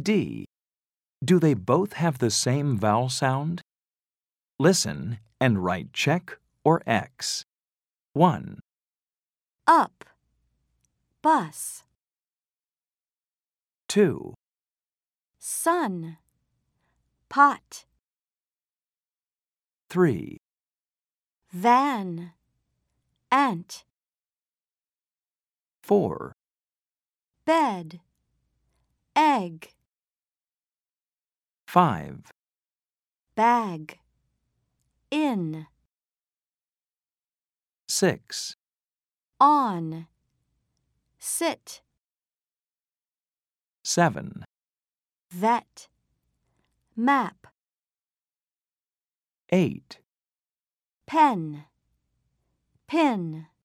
D. Do they both have the same vowel sound? Listen and write check or X. 1, Up. Bus. 2, Sun. Pot. 3, Van. Ant. 4, Bed. Egg. 5, Bag. In. 6, On. Sit. 7, Vet. Map. 8, Pen. Pin.